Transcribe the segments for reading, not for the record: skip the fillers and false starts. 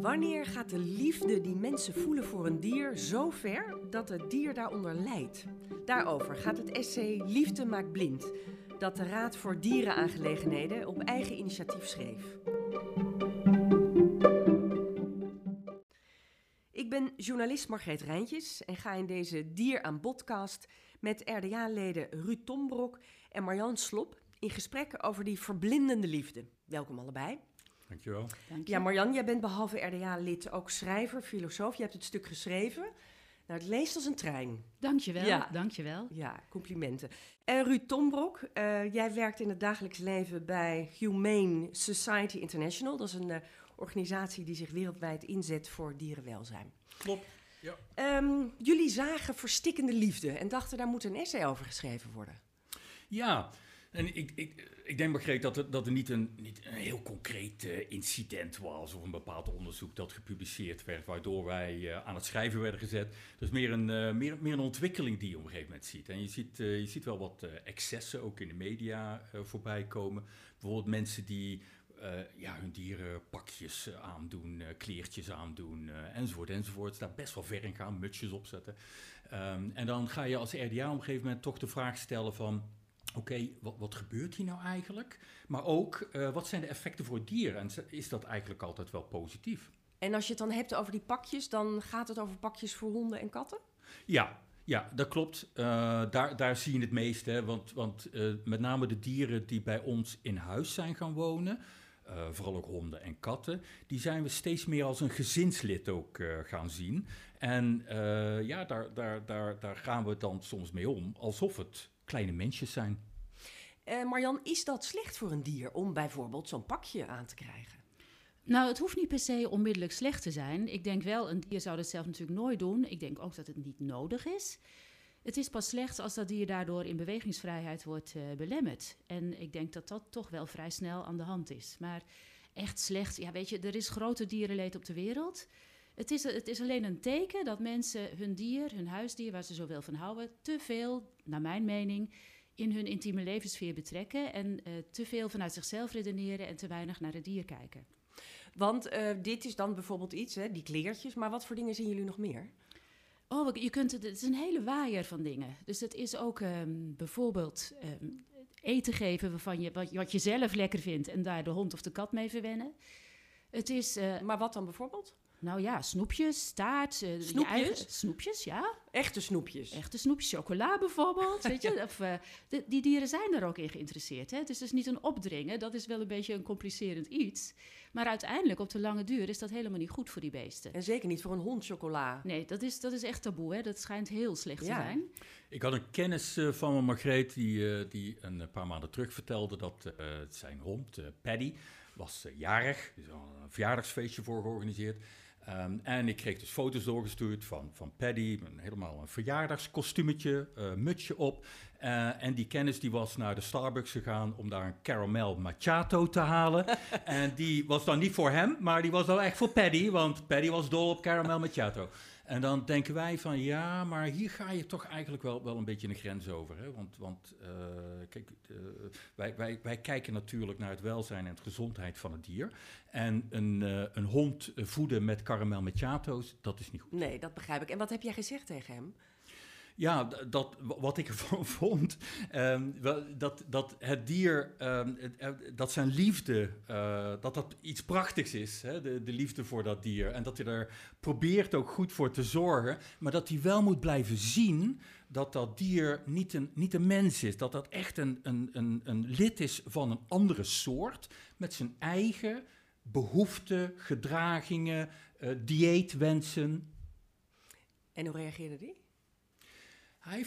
Wanneer gaat de liefde die mensen voelen voor een dier zo ver dat het dier daaronder lijdt? Daarover gaat het essay Liefde maakt blind, dat de Raad voor Dierenaangelegenheden op eigen initiatief schreef. Ik ben journalist Margreet Rijntjes en ga in deze Dier aan Podcast met RDA-leden Ruud Tombrok en Marjan Slop in gesprek over die verblindende liefde. Welkom allebei. Dankjewel. Dank je. Ja, Marjan, jij bent behalve RDA-lid ook schrijver, filosoof. Je hebt het stuk geschreven. Nou, het leest als een trein. Dankjewel, Ja. dankjewel. Ja, complimenten. En Ruud Tombrok, jij werkt in het dagelijks leven bij Humane Society International. Dat is een organisatie die zich wereldwijd inzet voor dierenwelzijn. Klopt, ja. Jullie zagen verstikkende liefde en dachten daar moet een essay over geschreven worden. Ja, en ik denk, Margreet, dat er niet een heel concreet incident was of een bepaald onderzoek dat gepubliceerd werd, waardoor wij aan het schrijven werden gezet. Dus meer een ontwikkeling die je op een gegeven moment ziet. En je ziet wel wat excessen ook in de media voorbij komen. Bijvoorbeeld mensen die hun dieren pakjes aandoen, kleertjes aandoen, enzovoort. Daar best wel ver in gaan, mutsjes opzetten. En dan ga je als RDA op een gegeven moment toch de vraag stellen van, oké, wat gebeurt hier nou eigenlijk? Maar ook, wat zijn de effecten voor het dier? En is dat eigenlijk altijd wel positief? En als je het dan hebt over die pakjes, dan gaat het over pakjes voor honden en katten? Ja, dat klopt. Daar zie je het meest. Hè? Want met name de dieren die bij ons in huis zijn gaan wonen, vooral ook honden en katten, die zijn we steeds meer als een gezinslid ook gaan zien. En daar gaan we dan soms mee om, alsof het kleine mensjes zijn. Marjan, is dat slecht voor een dier om bijvoorbeeld zo'n pakje aan te krijgen? Nou, het hoeft niet per se onmiddellijk slecht te zijn. Ik denk wel, een dier zou dat zelf natuurlijk nooit doen. Ik denk ook dat het niet nodig is. Het is pas slecht als dat dier daardoor in bewegingsvrijheid wordt belemmerd. En ik denk dat dat toch wel vrij snel aan de hand is. Maar echt slecht, ja weet je, er is groter dierenleed op de wereld. Het is alleen een teken dat mensen hun dier, hun huisdier, waar ze zoveel van houden, te veel, naar mijn mening, in hun intieme levenssfeer betrekken en te veel vanuit zichzelf redeneren en te weinig naar het dier kijken. Want dit is dan bijvoorbeeld iets, hè, die kleertjes, maar wat voor dingen zien jullie nog meer? Oh, het is een hele waaier van dingen. Dus het is ook bijvoorbeeld eten geven waarvan wat je zelf lekker vindt en daar de hond of de kat mee verwennen. Het is, Maar wat dan bijvoorbeeld? nou ja, snoepjes, taart. Snoepjes? Snoepjes, ja. Echte snoepjes. Echte snoepjes, chocola bijvoorbeeld, weet je. Of, die dieren zijn er ook in geïnteresseerd. Hè? Dus het is niet een opdringen, dat is wel een beetje een complicerend iets. Maar uiteindelijk, op de lange duur, is dat helemaal niet goed voor die beesten. En zeker niet voor een hond chocola. Nee, dat is echt taboe, hè. Dat schijnt heel slecht te zijn. Ik had een kennis van me, Margreet, die een paar maanden terug vertelde dat zijn hond, Paddy, was jarig. Er is al een verjaardagsfeestje voor georganiseerd. En ik kreeg dus foto's doorgestuurd van Paddy, helemaal een verjaardagskostuumetje, mutsje op. En die kennis die was naar de Starbucks gegaan om daar een caramel macchiato te halen. En die was dan niet voor hem, maar die was wel echt voor Paddy, want Paddy was dol op caramel macchiato. En dan denken wij van, ja, maar hier ga je toch eigenlijk wel een beetje een grens over. Hè? Want kijk, wij kijken natuurlijk naar het welzijn en de gezondheid van het dier. En een hond voeden met caramel macchiato's, dat is niet goed. Nee, dat begrijp ik. En wat heb jij gezegd tegen hem? Ja, wat ik ervan vond, dat het dier, dat zijn liefde, dat iets prachtigs is, hè? De liefde voor dat dier. En dat hij er probeert ook goed voor te zorgen, maar dat hij wel moet blijven zien dat dat dier niet een mens is. Dat dat echt een lid is van een andere soort, met zijn eigen behoeften, gedragingen, dieetwensen. En hoe reageerde die? Hij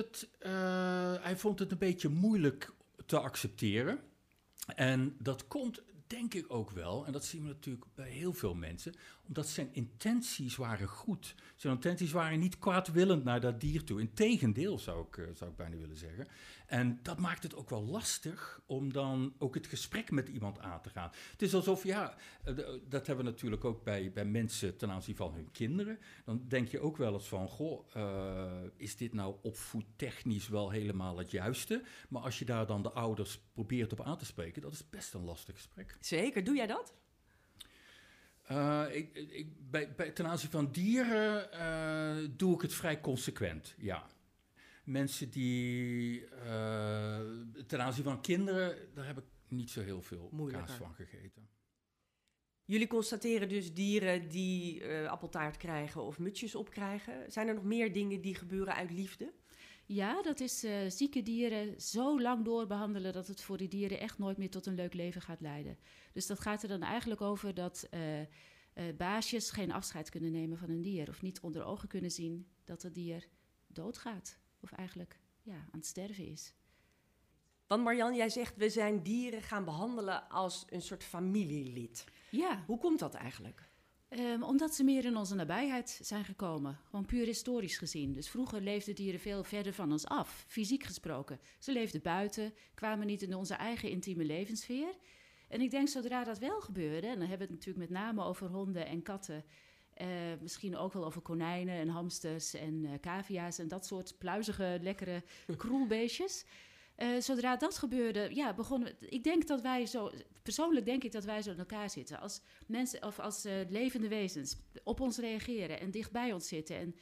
vond het een beetje moeilijk te accepteren. En dat komt, denk ik ook wel, en dat zien we natuurlijk bij heel veel mensen, omdat zijn intenties waren goed. Zijn intenties waren niet kwaadwillend naar dat dier toe. Integendeel, zou ik bijna willen zeggen. En dat maakt het ook wel lastig om dan ook het gesprek met iemand aan te gaan. Het is alsof, dat hebben we natuurlijk ook bij mensen ten aanzien van hun kinderen. Dan denk je ook wel eens van, is dit nou opvoedtechnisch wel helemaal het juiste? Maar als je daar dan de ouders probeert op aan te spreken, dat is best een lastig gesprek. Zeker, doe jij dat? Ten aanzien van dieren doe ik het vrij consequent, ja. Mensen die ten aanzien van kinderen, daar heb ik niet zo heel veel kaas van gegeten. Jullie constateren dus dieren die appeltaart krijgen of mutsjes opkrijgen. Zijn er nog meer dingen die gebeuren uit liefde? Ja, dat is zieke dieren zo lang doorbehandelen dat het voor die dieren echt nooit meer tot een leuk leven gaat leiden. Dus dat gaat er dan eigenlijk over dat baasjes geen afscheid kunnen nemen van een dier. Of niet onder ogen kunnen zien dat het dier doodgaat. Of eigenlijk aan het sterven is. Want Marjan, jij zegt we zijn dieren gaan behandelen als een soort familielid. Ja. Hoe komt dat eigenlijk? Omdat ze meer in onze nabijheid zijn gekomen. Gewoon puur historisch gezien. Dus vroeger leefden dieren veel verder van ons af, fysiek gesproken. Ze leefden buiten, kwamen niet in onze eigen intieme levenssfeer. En ik denk zodra dat wel gebeurde, en dan hebben we het natuurlijk met name over honden en katten, misschien ook wel over konijnen en hamsters en cavia's en dat soort pluizige, lekkere kroelbeestjes. Zodra dat gebeurde, begonnen we. Ik denk dat wij zo. Persoonlijk denk ik dat wij zo in elkaar zitten. Als mensen of als levende wezens op ons reageren en dicht bij ons zitten en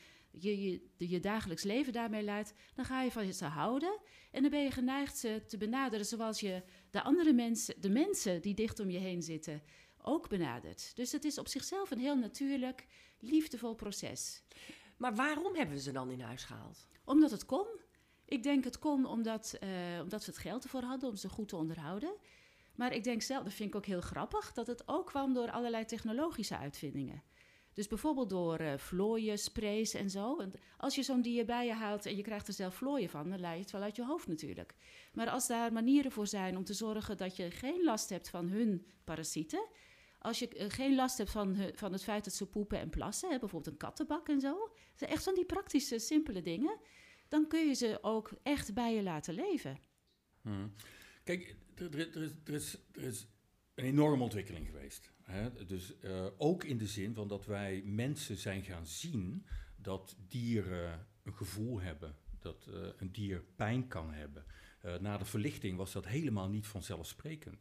je dagelijks leven daarmee leidt, dan ga je van ze houden. En dan ben je geneigd ze te benaderen zoals je de andere mensen, de mensen die dicht om je heen zitten, ook benadert. Dus het is op zichzelf een heel natuurlijk, liefdevol proces. Maar waarom hebben we ze dan in huis gehaald? Omdat het kon. Ik denk het kon omdat we het geld ervoor hadden om ze goed te onderhouden. Maar ik denk zelf, dat vind ik ook heel grappig, dat het ook kwam door allerlei technologische uitvindingen. Dus bijvoorbeeld door vlooien, sprays en zo. En als je zo'n dier bij je haalt en je krijgt er zelf vlooien van, dan leid je het wel uit je hoofd natuurlijk. Maar als daar manieren voor zijn om te zorgen dat je geen last hebt van hun parasieten, als je geen last hebt van het feit dat ze poepen en plassen, bijvoorbeeld een kattenbak en zo, dat zijn echt van die praktische, simpele dingen, dan kun je ze ook echt bij je laten leven. Kijk, er is een enorme ontwikkeling geweest. Hè? Dus ook in de zin van dat wij mensen zijn gaan zien dat dieren een gevoel hebben. Dat een dier pijn kan hebben. Na de verlichting was dat helemaal niet vanzelfsprekend.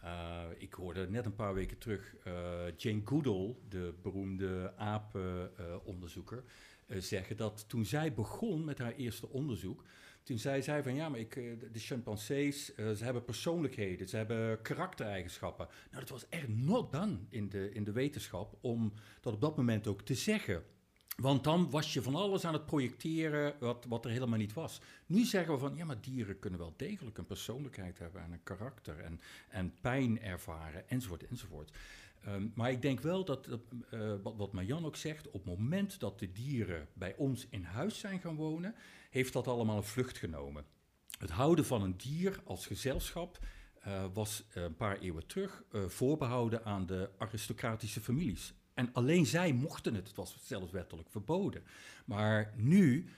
Ik hoorde net een paar weken terug Jane Goodall, de beroemde apenonderzoeker, zeggen dat toen zij begon met haar eerste onderzoek, toen zei zij van ja, maar de chimpansees, ze hebben persoonlijkheden, ze hebben karaktereigenschappen. Nou, dat was echt not done in de wetenschap om dat op dat moment ook te zeggen. Want dan was je van alles aan het projecteren wat er helemaal niet was. Nu zeggen we van, ja, maar dieren kunnen wel degelijk een persoonlijkheid hebben en een karakter en pijn ervaren, enzovoort, enzovoort. Maar ik denk wel dat, wat Marjan ook zegt, op het moment dat de dieren bij ons in huis zijn gaan wonen, heeft dat allemaal een vlucht genomen. Het houden van een dier als gezelschap was een paar eeuwen terug voorbehouden aan de aristocratische families. En alleen zij mochten het was zelfs wettelijk verboden. Maar nu,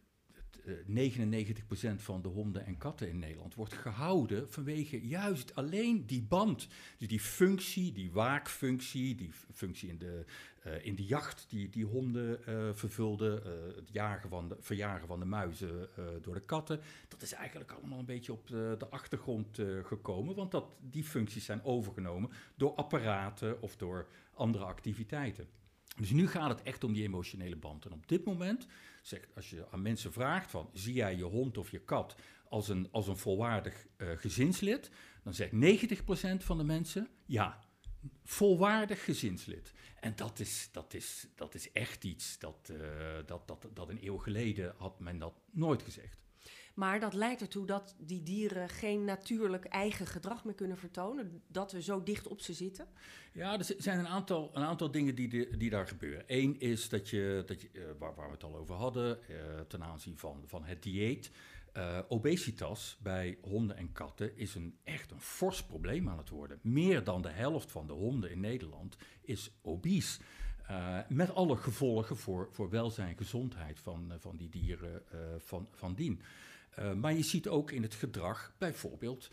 99% van de honden en katten in Nederland wordt gehouden vanwege juist alleen die band. Dus die functie, die waakfunctie, die functie in de jacht die honden vervulden, het verjagen van de muizen door de katten. Dat is eigenlijk allemaal een beetje op de achtergrond gekomen, want die functies zijn overgenomen door apparaten of door andere activiteiten. Dus nu gaat het echt om die emotionele band. En op dit moment, als je aan mensen vraagt van, zie jij je hond of je kat als een volwaardig gezinslid, dan zegt 90% van de mensen, ja, volwaardig gezinslid. En dat is echt iets dat een eeuw geleden had men dat nooit gezegd. Maar dat leidt ertoe dat die dieren geen natuurlijk eigen gedrag meer kunnen vertonen, dat we zo dicht op ze zitten? Ja, er zijn een aantal dingen die daar gebeuren. Eén is dat je waar we het al over hadden, ten aanzien van het dieet. Obesitas bij honden en katten is echt een fors probleem aan het worden. Meer dan de helft van de honden in Nederland is obese. Met alle gevolgen voor welzijn en gezondheid van die dieren van dien. Maar je ziet ook in het gedrag, bijvoorbeeld,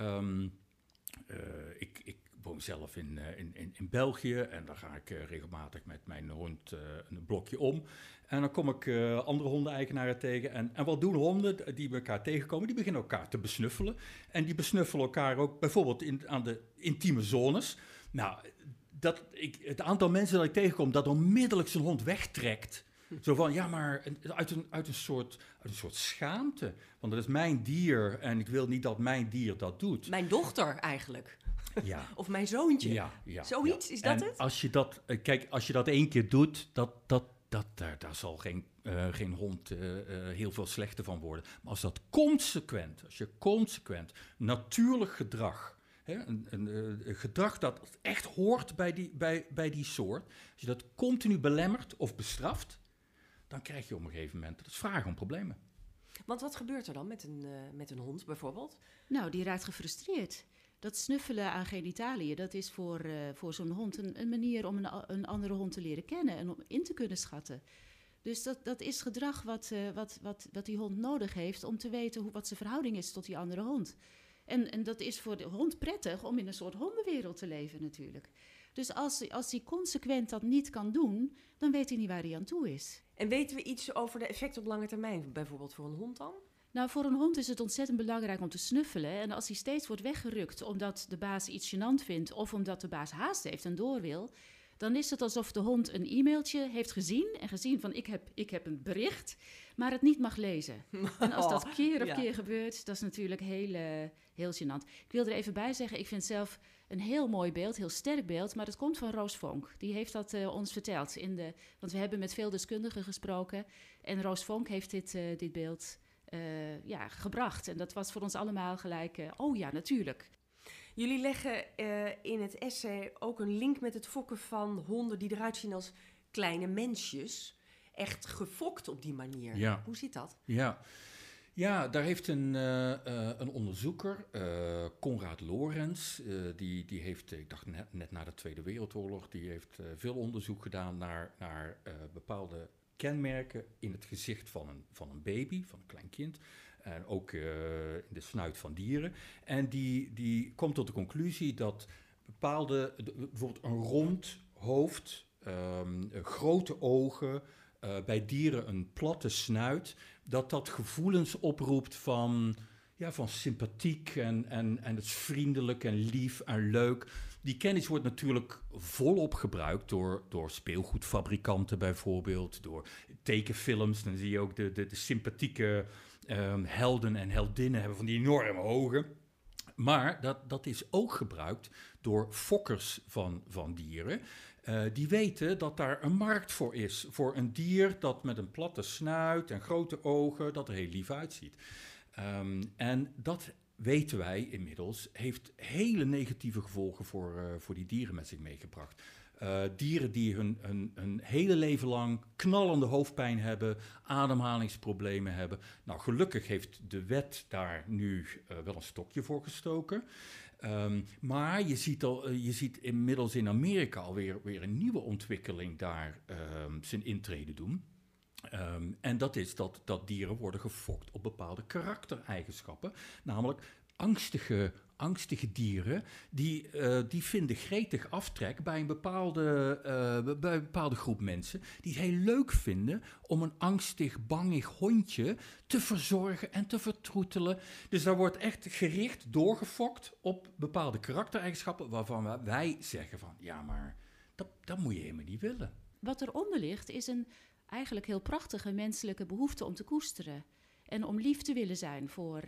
ik woon zelf in België en daar ga ik regelmatig met mijn hond een blokje om. En dan kom ik andere hondeneigenaren tegen. En wat doen honden die elkaar tegenkomen? Die beginnen elkaar te besnuffelen. En die besnuffelen elkaar ook bijvoorbeeld aan de intieme zones. Nou, het aantal mensen dat ik tegenkom dat onmiddellijk zijn hond wegtrekt. Zo van, ja, maar uit een soort schaamte. Want dat is mijn dier en ik wil niet dat mijn dier dat doet. Mijn dochter eigenlijk. Ja. Of mijn zoontje. Ja. Zoiets, is dat en het? Als je dat 1 keer doet, daar zal geen hond heel veel slechter van worden. Maar als je consequent natuurlijk gedrag, een gedrag dat echt hoort bij die soort, als je dat continu belemmert of bestraft, dan krijg je op een gegeven moment, dat is vragen om problemen. Want wat gebeurt er dan met een hond bijvoorbeeld? Nou, die raakt gefrustreerd. Dat snuffelen aan genitaliën, dat is voor zo'n hond een manier om een andere hond te leren kennen en om in te kunnen schatten. Dus dat is gedrag wat die hond nodig heeft om te weten wat zijn verhouding is tot die andere hond. En dat is voor de hond prettig om in een soort hondenwereld te leven natuurlijk. Dus als hij consequent dat niet kan doen, dan weet hij niet waar hij aan toe is. En weten we iets over de effecten op lange termijn, bijvoorbeeld voor een hond dan? Nou, voor een hond is het ontzettend belangrijk om te snuffelen. En als hij steeds wordt weggerukt omdat de baas iets gênant vindt of omdat de baas haast heeft en door wil, dan is het alsof de hond een e-mailtje heeft gezien van ik heb een bericht, maar het niet mag lezen. En als dat keer op keer gebeurt, dat is natuurlijk heel gênant. Ik wil er even bij zeggen, ik vind zelf een heel mooi beeld, heel sterk beeld, maar dat komt van Roos Vonk. Die heeft dat ons verteld, want we hebben met veel deskundigen gesproken en Roos Vonk heeft dit beeld gebracht. En dat was voor ons allemaal gelijk, oh ja, natuurlijk. Jullie leggen in het essay ook een link met het fokken van honden die eruit zien als kleine mensjes. Echt gefokt op die manier. Ja. Hoe zit dat? Ja, daar heeft een onderzoeker, Konrad Lorenz, die heeft, ik dacht net na de Tweede Wereldoorlog, die heeft veel onderzoek gedaan naar bepaalde kenmerken in het gezicht van een baby, van een klein kind. En ook in de snuit van dieren. En die komt tot de conclusie dat bijvoorbeeld een rond hoofd, grote ogen, bij dieren een platte snuit, dat gevoelens oproept van sympathiek en het is vriendelijk en lief en leuk. Die kennis wordt natuurlijk volop gebruikt door speelgoedfabrikanten bijvoorbeeld, door tekenfilms. Dan zie je ook de sympathieke helden en heldinnen hebben van die enorme ogen. Maar dat is ook gebruikt door fokkers van dieren. Die weten dat daar een markt voor is. Voor een dier dat met een platte snuit en grote ogen, dat er heel lief uitziet. En dat weten wij inmiddels, heeft hele negatieve gevolgen voor die dieren met zich meegebracht. Dieren die hun hele leven lang knallende hoofdpijn hebben, ademhalingsproblemen hebben. Nou, gelukkig heeft de wet daar nu wel een stokje voor gestoken. Maar je ziet inmiddels in Amerika alweer een nieuwe ontwikkeling daar zijn intrede doen. En dat is dat dieren worden gefokt op bepaalde karaktereigenschappen. Namelijk angstige dieren, die vinden gretig aftrek bij een bepaalde groep mensen. Die het heel leuk vinden om een angstig, bangig hondje te verzorgen en te vertroetelen. Dus daar wordt echt gericht doorgefokt op bepaalde karaktereigenschappen waarvan wij zeggen van, ja, maar dat moet je helemaal niet willen. Wat eronder ligt is een eigenlijk heel prachtige menselijke behoefte om te koesteren. En om lief te willen zijn voor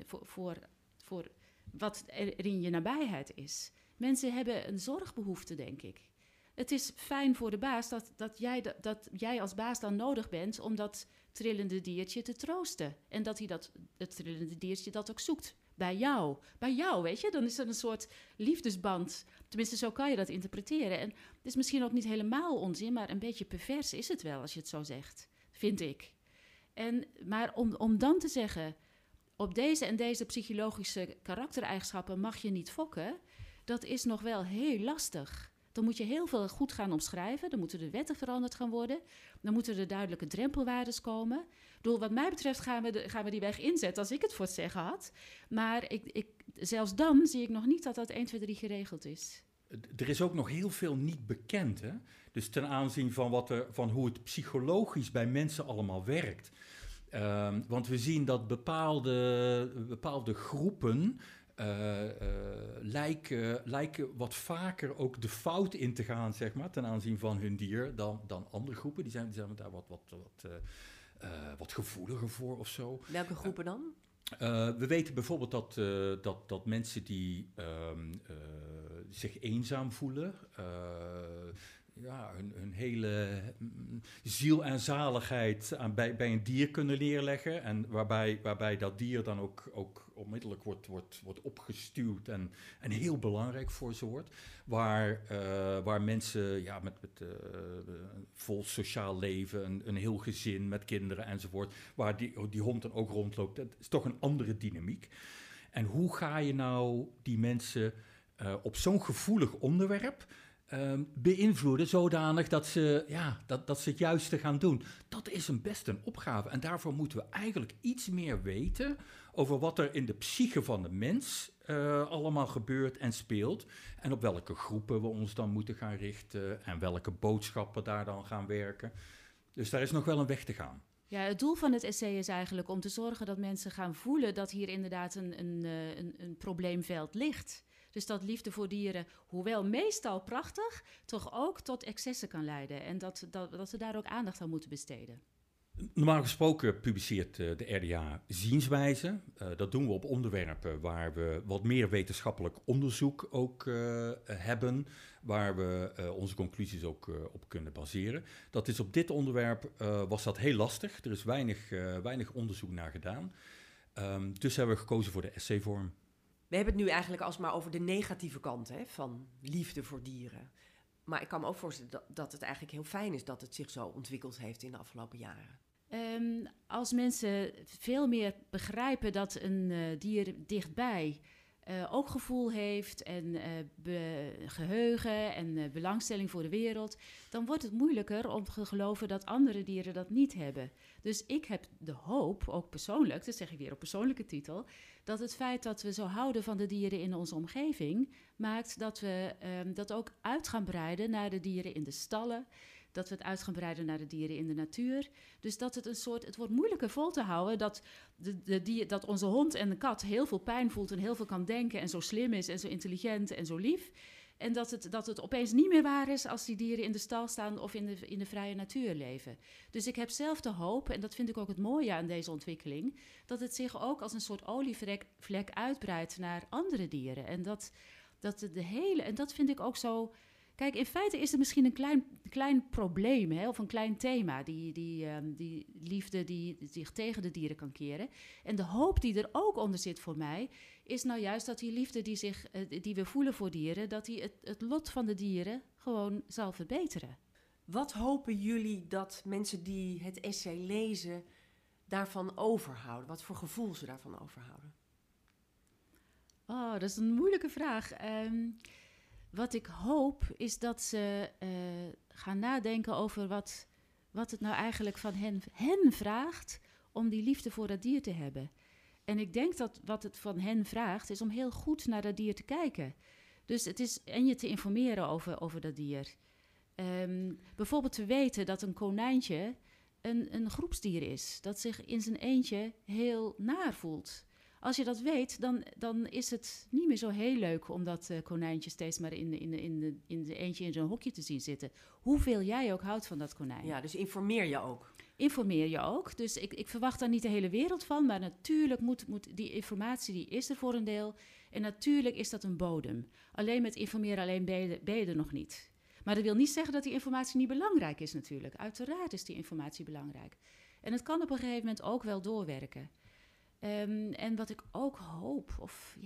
wat er in je nabijheid is. Mensen hebben een zorgbehoefte, denk ik. Het is fijn voor de baas dat jij als baas dan nodig bent om dat trillende diertje te troosten. En dat het trillende diertje dat ook zoekt. Bij jou, weet je. Dan is er een soort liefdesband. Tenminste, zo kan je dat interpreteren. En het is misschien ook niet helemaal onzin, maar een beetje pervers is het wel als je het zo zegt. Vind ik. Maar om dan te zeggen, op deze en deze psychologische karaktereigenschappen mag je niet fokken, dat is nog wel heel lastig. Dan moet je heel veel goed gaan omschrijven. Dan moeten de wetten veranderd gaan worden. Dan moeten er duidelijke drempelwaardes komen. Wat mij betreft gaan we die weg inzetten als ik het voor het zeggen had. Maar zelfs dan zie ik nog niet dat 1, 2, 3 geregeld is. Er is ook nog heel veel niet bekend, hè? Dus ten aanzien van hoe het psychologisch bij mensen allemaal werkt. Want we zien dat bepaalde groepen lijken wat vaker ook de fout in te gaan, zeg maar, ten aanzien van hun dier dan andere groepen. Die zijn daar wat gevoeliger voor of zo. Welke groepen dan? We weten bijvoorbeeld dat mensen die zich eenzaam voelen, hun hele ziel en zaligheid bij een dier kunnen neerleggen. En waarbij dat dier dan ook onmiddellijk wordt opgestuwd en heel belangrijk voor ze wordt. Waar mensen met vol sociaal leven, een heel gezin met kinderen enzovoort, waar die hond dan ook rondloopt. Dat is toch een andere dynamiek. En hoe ga je nou die mensen op zo'n gevoelig onderwerp beïnvloeden zodanig dat ze het juiste gaan doen? Dat is best een opgave. En daarvoor moeten we eigenlijk iets meer weten over wat er in de psyche van de mens allemaal gebeurt en speelt. En op welke groepen we ons dan moeten gaan richten en welke boodschappen daar dan gaan werken. Dus daar is nog wel een weg te gaan. Ja, het doel van het essay is eigenlijk om te zorgen dat mensen gaan voelen dat hier inderdaad een probleemveld ligt. Dus dat liefde voor dieren, hoewel meestal prachtig, toch ook tot excessen kan leiden. En dat we daar ook aandacht aan moeten besteden. Normaal gesproken publiceert de RDA zienswijzen. Dat doen we op onderwerpen waar we wat meer wetenschappelijk onderzoek ook hebben. Waar we onze conclusies ook op kunnen baseren. Dat is op dit onderwerp was dat heel lastig. Er is weinig onderzoek naar gedaan. Dus hebben we gekozen voor de essayvorm. We hebben het nu eigenlijk alsmaar over de negatieve kant van liefde voor dieren. Maar ik kan me ook voorstellen dat het eigenlijk heel fijn is dat het zich zo ontwikkeld heeft in de afgelopen jaren. Als mensen veel meer begrijpen dat een dier dichtbij ook gevoel heeft en geheugen en belangstelling voor de wereld, dan wordt het moeilijker om te geloven dat andere dieren dat niet hebben. Dus ik heb de hoop, ook persoonlijk, dat zeg ik weer op persoonlijke titel, dat het feit dat we zo houden van de dieren in onze omgeving maakt dat we dat ook uit gaan breiden naar de dieren in de stallen, dat we het uit gaan breiden naar de dieren in de natuur. Dus dat het wordt moeilijker vol te houden dat onze hond en de kat heel veel pijn voelt en heel veel kan denken en zo slim is en zo intelligent en zo lief. En dat het opeens niet meer waar is als die dieren in de stal staan of in de vrije natuur leven. Dus ik heb zelf de hoop, en dat vind ik ook het mooie aan deze ontwikkeling, dat het zich ook als een soort olievlek uitbreidt naar andere dieren. En en dat vind ik ook zo. Kijk, in feite is er misschien een klein probleem, of een klein thema, die liefde die zich tegen de dieren kan keren. En de hoop die er ook onder zit voor mij, is nou juist dat die liefde die we voelen voor dieren, dat die het lot van de dieren gewoon zal verbeteren. Wat hopen jullie dat mensen die het essay lezen daarvan overhouden? Wat voor gevoel ze daarvan overhouden? Oh, dat is een moeilijke vraag. Wat ik hoop is dat ze gaan nadenken over wat het nou eigenlijk van hen vraagt om die liefde voor dat dier te hebben. En ik denk dat wat het van hen vraagt is om heel goed naar dat dier te kijken. Dus het is en je te informeren over dat dier. Bijvoorbeeld te weten dat een konijntje een groepsdier is. Dat zich in zijn eentje heel naar voelt. Als je dat weet, dan is het niet meer zo heel leuk om dat konijntje steeds maar in de eentje in zo'n hokje te zien zitten. Hoeveel jij ook houdt van dat konijn. Ja, dus informeer je ook. Informeer je ook. Dus ik verwacht daar niet de hele wereld van, maar natuurlijk moet die informatie, die is er voor een deel. En natuurlijk is dat een bodem. Alleen met informeren ben je er nog niet. Maar dat wil niet zeggen dat die informatie niet belangrijk is natuurlijk. Uiteraard is die informatie belangrijk. En het kan op een gegeven moment ook wel doorwerken. En wat ik ook hoop,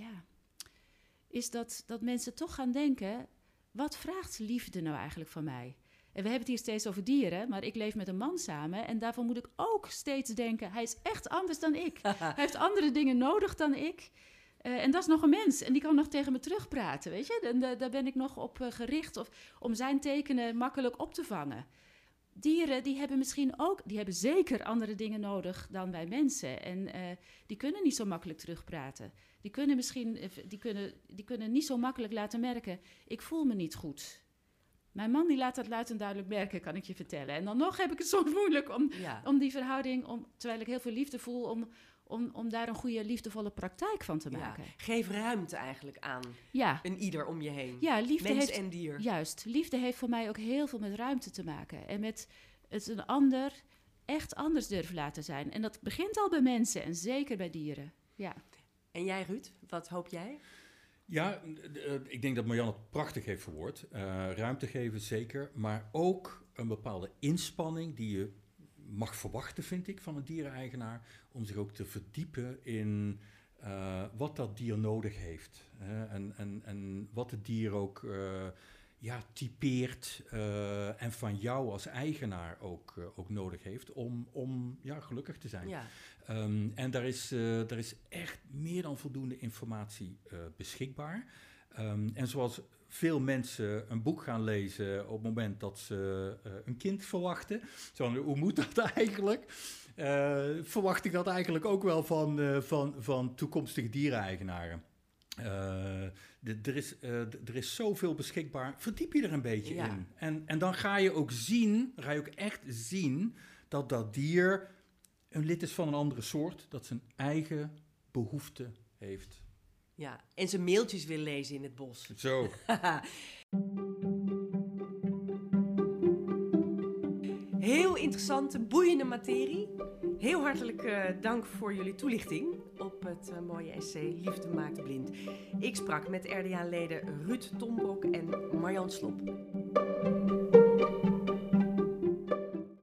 is dat mensen toch gaan denken, wat vraagt liefde nou eigenlijk van mij? En we hebben het hier steeds over dieren, maar ik leef met een man samen en daarvan moet ik ook steeds denken, hij is echt anders dan ik. Hij heeft andere dingen nodig dan ik. En dat is nog een mens en die kan nog tegen me terugpraten, weet je? En daar ben ik nog op gericht om zijn tekenen makkelijk op te vangen. Dieren die hebben zeker andere dingen nodig dan wij mensen. En die kunnen niet zo makkelijk terugpraten. Die kunnen niet zo makkelijk laten merken, ik voel me niet goed. Mijn man die laat dat luid en duidelijk merken, kan ik je vertellen. En dan nog heb ik het soms moeilijk om die verhouding, terwijl ik heel veel liefde voel, om daar een goede, liefdevolle praktijk van te maken. Ja, geef ruimte eigenlijk aan Ja, een ieder om je heen. ja, liefde Mens heeft, en dier. juist, liefde heeft voor mij ook heel veel met ruimte te maken. En met het een ander echt anders durven laten zijn. En dat begint al bij mensen en zeker bij dieren. Ja. En jij, Ruud, wat hoop jij? Ja, ik denk dat Marianne het prachtig heeft verwoord. Ruimte geven, zeker. Maar ook een bepaalde inspanning die je mag verwachten, vind ik, van een diereneigenaar. Om zich ook te verdiepen in wat dat dier nodig heeft. En wat het dier ook typeert. En van jou als eigenaar ook nodig heeft om gelukkig te zijn. Ja. En daar is echt meer dan voldoende informatie beschikbaar. En zoals veel mensen een boek gaan lezen op het moment dat ze een kind verwachten. Zo, hoe moet dat eigenlijk? Verwacht ik dat eigenlijk ook wel van toekomstige diereneigenaren. Er is zoveel beschikbaar. Verdiep je er een beetje in. En dan ga je ook echt zien dat dier een lid is van een andere soort, dat zijn eigen behoefte heeft. Ja, en zijn mailtjes wil lezen in het bos. Zo. Heel interessante, boeiende materie. Heel hartelijk dank voor jullie toelichting op het mooie essay Liefde maakt blind. Ik sprak met RDA-leden Ruud Tombrok en Marjan Slop.